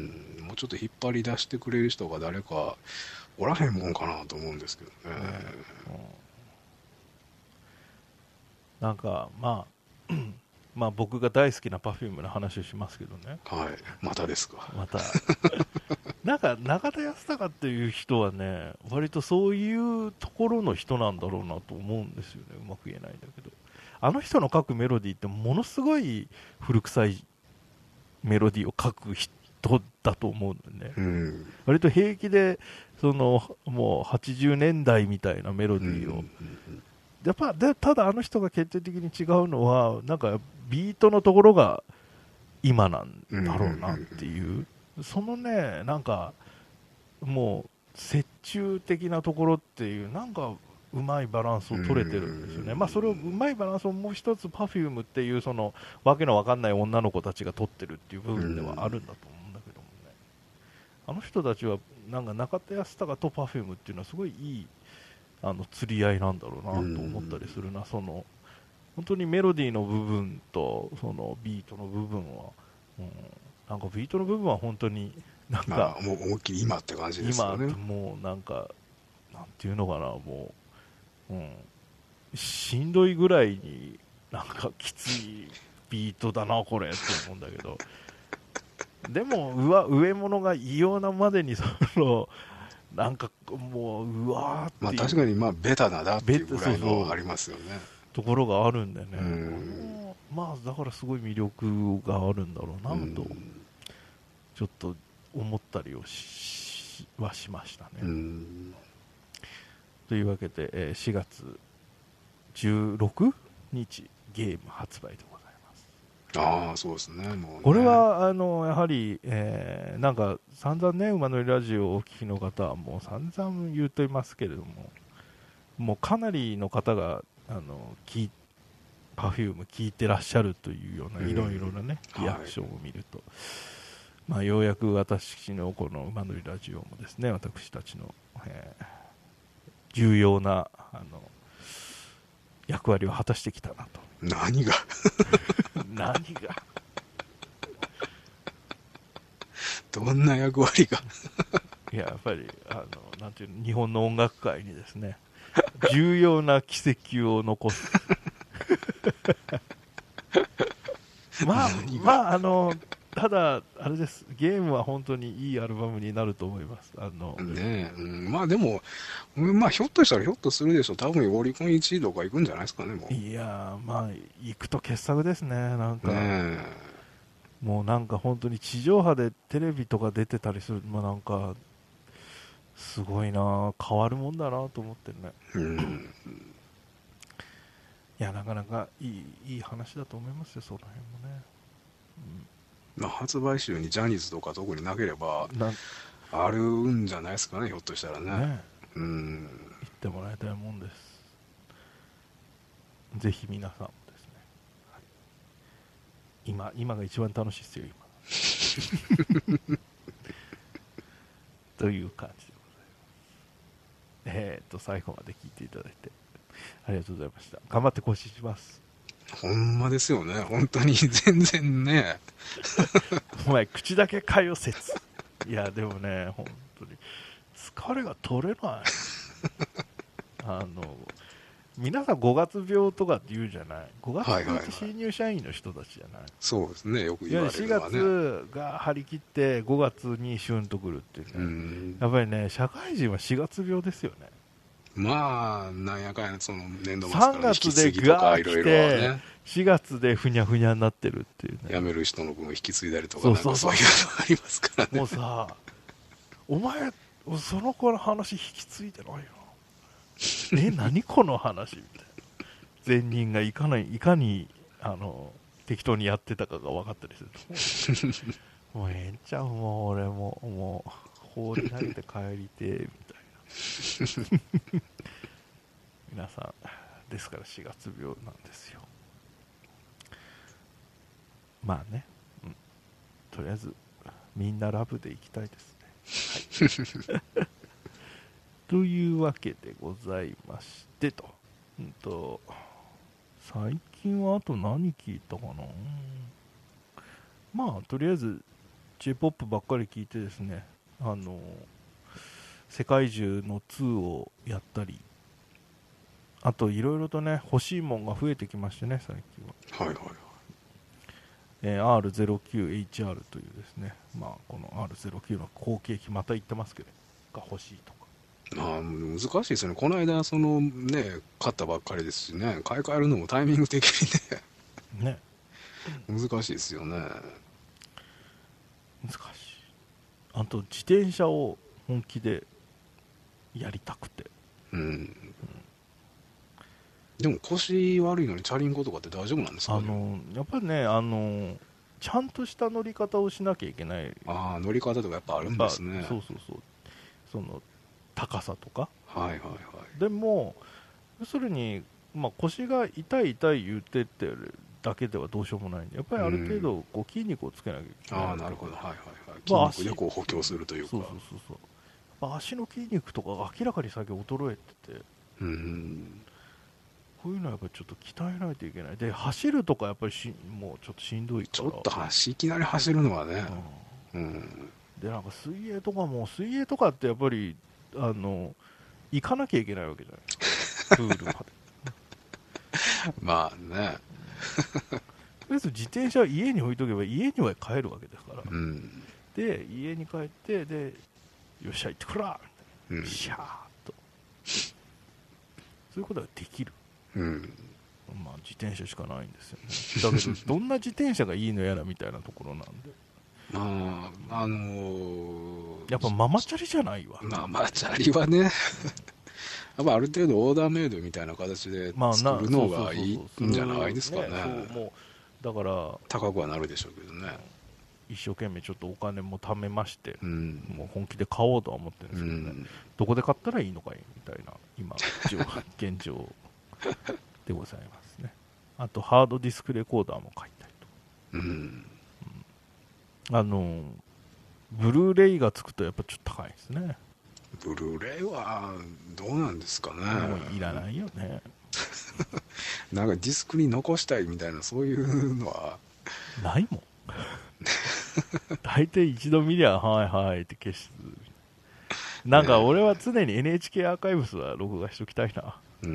もうちょっと引っ張り出してくれる人が誰かおらへんもんかなと思うんですけどね。 ねうん、なんかまあまあ僕が大好きな Perfume の話をしますけどね、 はい、またですか。 またなんか中田泰孝っていう人はね、割とそういうところの人なんだろうなと思うんですよね。うまく言えないんだけど、あの人の書くメロディーってものすごい古臭いメロディーを書く人だと思うんだよね、 うん、 割と平気でそのもうはちじゅうねんだいみたいなメロディーを、 うん、 やっぱでただあの人が決定的に違うのは、なんかビートのところが今なんだろうなっていう、そのね、なんかもう折衷的なところっていう、なんかうまいバランスを取れてるんですよね、まあ、それをうまいバランスをもう一つ Perfume っていうそのわけのわかんない女の子たちが取ってるっていう部分ではあるんだと思うんだけどもね、あの人たちはなんか中田泰孝と Perfume っていうのはすごいいいあの釣り合いなんだろうなと思ったりするな、その本当にメロディーの部分とそのビートの部分は、うん、なんかビートの部分は本当になんか、 まあ、もう思いっきり今って感じですよね。 今もうなんかなんていうのかな、もう、うん、しんどいぐらいになんかきついビートだなこれって思うんだけどでも上上物が異様なまでにそのなんかもううわーっていう、 まあ確かにまあベタだなっていうぐらいベタそうそうのありますよね。 ところがあるんでね、 うんまあだからすごい魅力があるんだろうなとちょっと思ったりをしはしましたね。 うん、 というわけで、えーしがつじゅうろくにちゲーム発売でございます。 ああそうですね。もうねこれはあのやはり、えーなんか散々ね馬乗りラジオをお聞きの方はもう散々言っていますけれども、もうかなりの方があの聞 Perfume 聞いてらっしゃるというようないろいろなね、 うんリアクションを見ると、まあ、ようやく私のこの馬乗りラジオもですね、私たちの、えー重要なあの役割を果たしてきたなと。 何が何がどんな役割がいや、やっぱりあのなんていうの、日本の音楽界にですね重要な軌跡を残すまあまああのただあれです、ゲームは本当にいいアルバムになると思います。あのねえ、うん、まあでも、まあひょっとしたらひょっとするでしょう。多分オリコンいちいとか行くんじゃないですかね、もう。ねいやまあ行くと傑作ですね。なんか、 え。 もうなんか本当に地上波でテレビとか出てたりする、まあ、なんかすごいな、変わるもんだなと思ってるね。 うん。 いや、なかなかいいいい話だと思いますよ、その辺もね。 まあ発売週にジャニーズとか特になければ、 うん、なあるんじゃないですかね、ひょっとしたらね。 ね、 うん。 言ってもらいたいもんです。ぜひ皆さんもですね、はい、今今が一番楽しいですよ、今。という感じでございます。えー、っと最後まで聞いていただいてありがとうございました。頑張って更新します。 ほんまですよね、本当に全然ね。 お前口だけかよ説。いやでもね、本当に疲れが取れない。あの皆さんごがつ病とかって言うじゃない。ごがつ病って新入社員の人たちじゃない。はいはいはい、 そうですね、よく言われるのはね。 しがつが張り切ってごがつにシュンとくるっていうね。うんやっぱりね、社会人はしがつ病ですよね。 まあなんやかんやその年度末からの引き継ぎとかいろいろね、 しがつでふにゃふにゃになってるっていうね。 辞める人の分を引き継いだりとか、なんかそういうのありますからね。 もうさ、お前その子の話引き継いでないよ。え、何この話みたいな。前人がいかないいかにあの適当にやってたかが分かったりすると、もうええんちゃう、もう俺ももう放り投げて帰りてみたいな。皆さんですからしがつ病なんですよ。まあね、うん、とりあえずみんなラブでいきたいですね。はいというわけでございましてと、うんと最近はあと何聞いたかな。まあとりあえず J-ポップ ばっかり聞いてですね、あの世界中のツーをやったり、あといろいろとね欲しいもんが増えてきましてね、最近は。はいはいはい。えー、アールゼロきゅうエイチアール というですね、まあこの アールゼロきゅう の後継機また言ってますけどが欲しいとか。 あ難しいですよね。この間そのね買ったばっかりですしね、買い替えるのもタイミング的にねね難しいですよね。 難しい。あと自転車を本気でやりたくて、うん、うん、 でも腰悪いのにチャリンコとかって大丈夫なんですかね。 あのやっぱりね、あのちゃんとした乗り方をしなきゃいけない。 ああ乗り方とかやっぱあるんですね。 そうそうそう、その高さとか、 はいはいはい、 でも要するに、まあ、腰が痛い痛い言ってってるだけではどうしようもないんで、やっぱりある程度こう筋肉をつけなきゃいけない。 ああなるほど、はいはいはい、筋肉でこう補強するというか、 そうそうそうそう、足の筋肉とかが明らかに最近衰えてて、うん、こういうのはやっぱりちょっと鍛えないといけない。で走るとかやっぱりしもうちょっとしんどいから、 ちょっと走いきなり走るのはね、うん、うん、 でなんか水泳とかも水泳とかってやっぱりあの行かなきゃいけないわけじゃないですか、プールまで。 まあね。 とりあえず自転車は家に置いとけば家には帰るわけですから、うん、で家に帰ってでよっしゃ行ってくらみたいな、うん、シャーッとそういうことができる、うん、まあ自転車しかないんですよね。だけどどんな自転車がいいのやらみたいなところなんで、 まああのー、 やっぱママチャリじゃないわ。 ママチャリはねやっぱある程度オーダーメイドみたいな形で作るのがいいんじゃないですかね。もうだから高くはなるでしょうけどね、 一生懸命ちょっとお金も貯めまして、うん、もう本気で買おうとは思ってるんですけどね、うん、どこで買ったらいいのかいみたいな今現状でございますね。あとハードディスクレコーダーも買いたいと、うん、うん、あのブルーレイがつくとやっぱちょっと高いですね。 ブルーレイはどうなんですかね。 もういらないよね。 なんかディスクに残したいみたいなそういうのはないもん。大体一度見りゃはいはいって消す。なんか俺は常に エヌエイチケー アーカイブスは録画しときたいな。うん。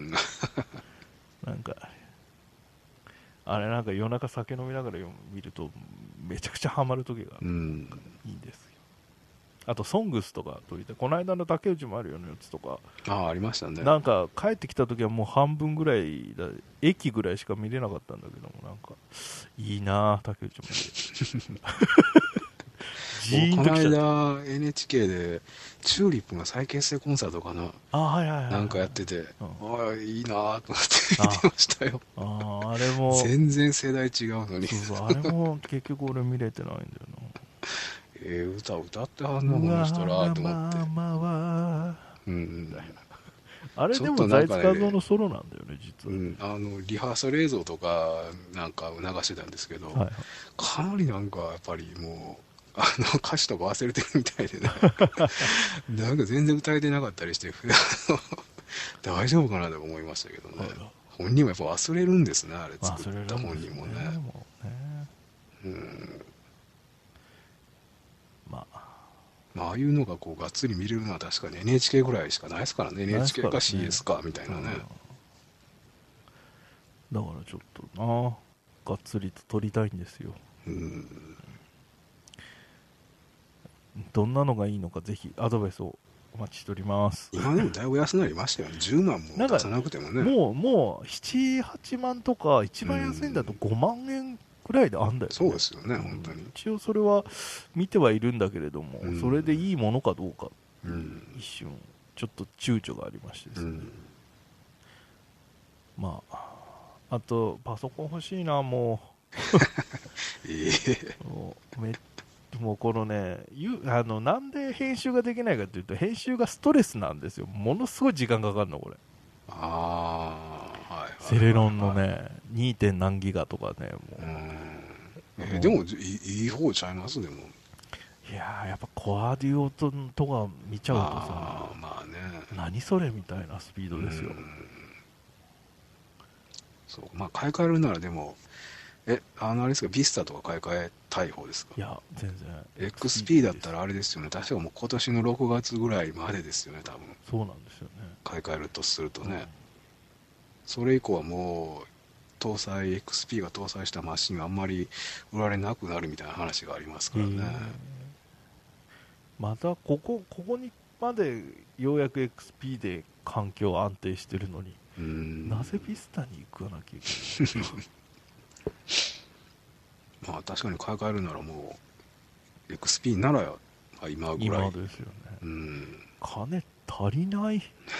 なんかあれなんか夜中酒飲みながら見るとめちゃくちゃハマる時がいいんですよ。あとソングスとか撮りたい。この間の竹内まりやのやつとか、 ああ、ありましたね。 なんか帰ってきた時はもう半分ぐらいだ、駅ぐらいしか見れなかったんだけども、なんかいいな竹内まりやジーンときちゃった。この間 エヌエイチケー でチューリップが再結成コンサートかな、 あ、はいはいはいはい、 なんかやってて、うん、ああいいなと思って見てましたよ。 ああ、あれも全然世代違うのに。 そうそう、あれも結局俺見れてないんだよな。 えー、歌歌ってはんのこの人らと思って、うん、 あれでも財津和夫のソロなんだよね実は、うん、 あのリハーサル映像とかなんか流してたんですけど、はいはい、かなりなんかやっぱりもうあの歌詞とか忘れてるみたいでねなんか全然歌えてなかったりして大丈夫かなと思いましたけどね。 あら本人もやっぱ忘れるんですね、あれ作忘れるんったですね本人もね。 もうねうんまあまあ、ああいうのがこうがっつり見れるのは確かに エヌエイチケー ぐらいしかないですからね。 ないエヌエイですからねチケー か シーエス かみたいなね。 だからちょっとながっつりと撮りたいんですよ。 うんどんなのがいいのかぜひアドバイスをお待ちしております。 今でもだいぶ安くなりましたよね。じゅうまんも出さなくてもね。 もうもうなな、はちまんとか一番安いんだとごまんえんくらいであんだよね。 そうですよね、本当に。 一応それは見てはいるんだけれども、 うんそれでいいものかどうかうん一瞬ちょっと躊躇がありましてですね、 うんまああとパソコン欲しいなもええうもうめもうこのねゆあのなんで編集ができないかというと編集がストレスなんですよ。ものすごい時間かかるのこれ。 ああ、はいはいはいはい。 セレロンのね に. 点何ギガとかねもう、 うんえーでもいいいい方ちゃいますでも。 いやーやっぱコアデュオととか見ちゃうとさ、 あーまあね。 何それみたいなスピードですよ。 うんそうまあ買い替えるならでもえあのあれですか、ビスタとか買い替えたい方ですか。 いや全然エックスピー だったらあれですよね、確かもう今年のろくがつぐらいまでですよね、多分そうなんですよね。 買い替えるとするとね、 うんそれ以降はもう搭載 エックスピー が搭載したマシンがあんまり売られなくなるみたいな話がありますからね。 えーまたここここにまでようやく エックスピー で環境安定してるのに、 うんなぜビスタに行かなきゃいけないのまあ確かに買い替えるならもう エックスピー ならまあ今ぐらい今ですよね。 うん金足りない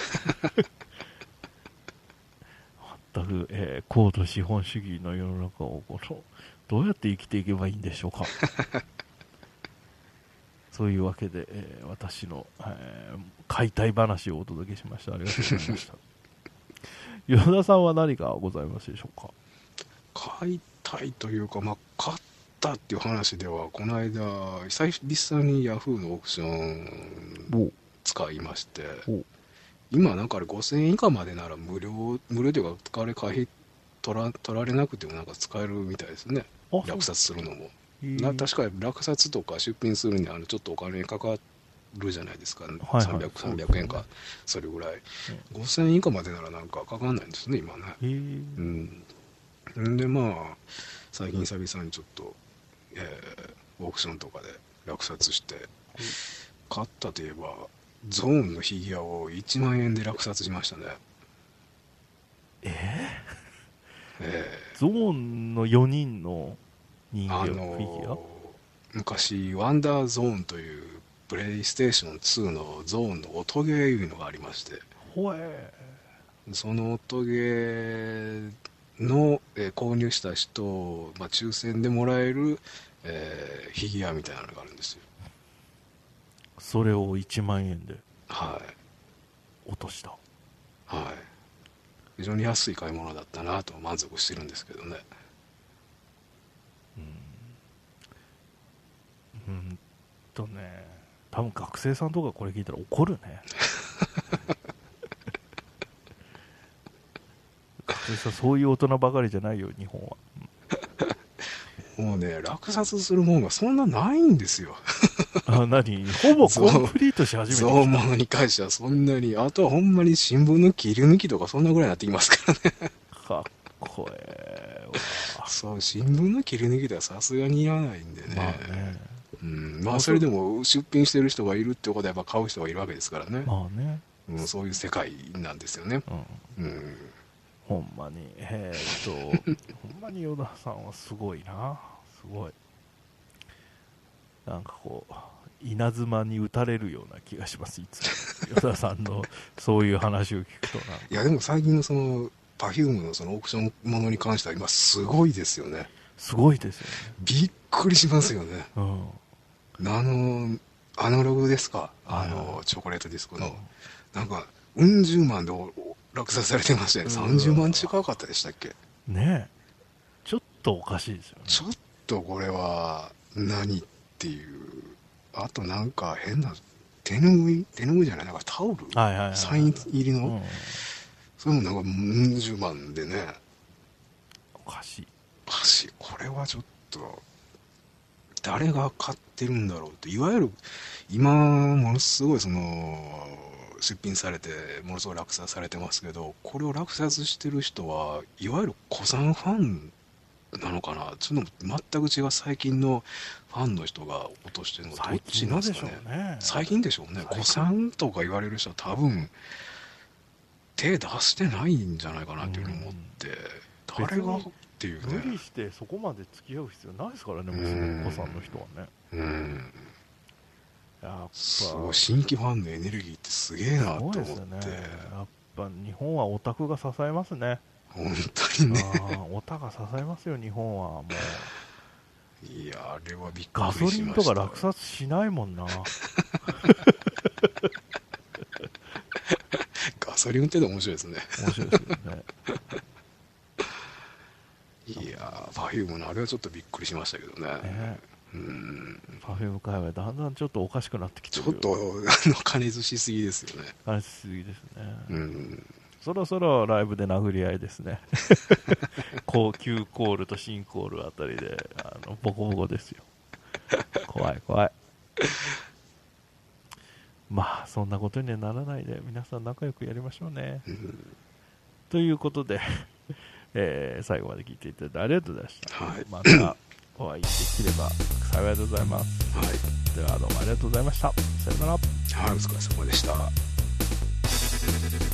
全く、えー高度資本主義の世の中をこのどうやって生きていけばいいんでしょうかそういうわけで、えー私の、えー解体話をお届けしました。ありがとうございました与田さんは何かございますでしょうか。 買いたいというか、まあ、買ったっていう話ではこの間久々にヤフーのオークションお使いまして、 お今なんかあれごせんえん以下までなら無料無料というかあれ会費取ら取られなくてもなんか使えるみたいですね。 あ落札するのもそうへーな確かに落札とか出品するにはあのちょっとお金かかるじゃないですか、 はいはいさんびゃく、さんびゃくえんかそれぐらい、ごせんえん以下までならなんかかかんないんですね今ね。 へーうんんでまあ最近久々にちょっと、えーオークションとかで落札して買ったといえばゾーンのフィギュアをいちまんえんで落札しましたね。 ええーゾーンのよにんの人ーあ形フィギュア、 のー昔ワンダーゾーンというプレイステーションツーのゾーンの音ゲーいうのがありまして、 ほえその音ゲーの、えー購入した人を、まあ、抽選でもらえる、えーフィギュアみたいなのがあるんですよ。 それをいちまんえんではい落とした。 はい非常に安い買い物だったなと満足してるんですけどね。 うんうんとね多分学生さんとかこれ聞いたら怒るね学生さんそういう大人ばかりじゃないよ日本は。 もうね落札するもんがそんなないんですよ。 あ何ほぼコンプリートし始めてゾウモノに関してはそんなに、あとはほんまに新聞の切り抜きとかそんなぐらいになってきますからね。 かっこええわ。 そう新聞の切り抜きではさすがにいらないんでね。 まあねうんまあそれでも出品してる人がいるってことはやっぱ買う人がいるわけですからね。 まあねうん、そういう世界なんですよね。 うんうんほんまにえーっとほんまに与田さんはすごいなすごいなんかこう稲妻に打たれるような気がしますいつも与田さんのそういう話を聞くとな。 いやでも最近のその Perfume のそのオークションものに関しては今すごいですよね。 すごいですよびっくりしますよね。 ね。うんあのアナログですか、あのチョコレートディスコの、なんかうん十万で落札されてましたね。さんじゅうまん近かったでしたっけ。 ねえちょっとおかしいですよね。 ちょっとこれは何っていう。あとなんか変な手ぬぐい手ぬぐいじゃないなんかタオル、 はいはいはいはい、 サイン入りの、 うん、 それもなんかうん十万でね、 おかしいおかしい、これはちょっと誰が買ってるんだろうって、いわゆる今ものすごいその出品されてものすごい落札されてますけど、これを落札してる人はいわゆる古参ファンなのかな、そういうのも全く違う最近のファンの人が落としてるのがどっちなんですかね。最近でしょうね。古参とか言われる人は多分手出してないんじゃないかなっていうふうに思って、うん、誰がっていうね、 無理してそこまで付き合う必要ないですからね、もうすぐ古参の人はね。 うん、 やっぱすごい新規ファンのエネルギーってすげえなと思って、 すごいですよね。やっぱ日本はオタクが支えますね。 本当にね、 オタが支えますよ日本は。もういやあれはびっくりしました。 ガソリンとか落札しないもんなガソリン運転で面白いですね。 面白いですよねいやー、Perfume のあれはちょっとびっくりしましたけどね。 ね、 うん、 Perfume 界隈だんだんちょっとおかしくなってきてる。 ちょっとあの金ずしすぎですよね。 金ずしすぎですね。 うん、 そろそろライブで殴り合いですね高級コールと新コールあたりであのボコボコですよ。怖い怖い。まあそんなことにはならないで皆さん仲良くやりましょうね、うん、ということで、えー、最後まで聞いていただいてありがとうございました、はい、またお会いできれば幸いでございます、はい、ではどうもありがとうございました。さよなら。 はい、お疲れ様でした。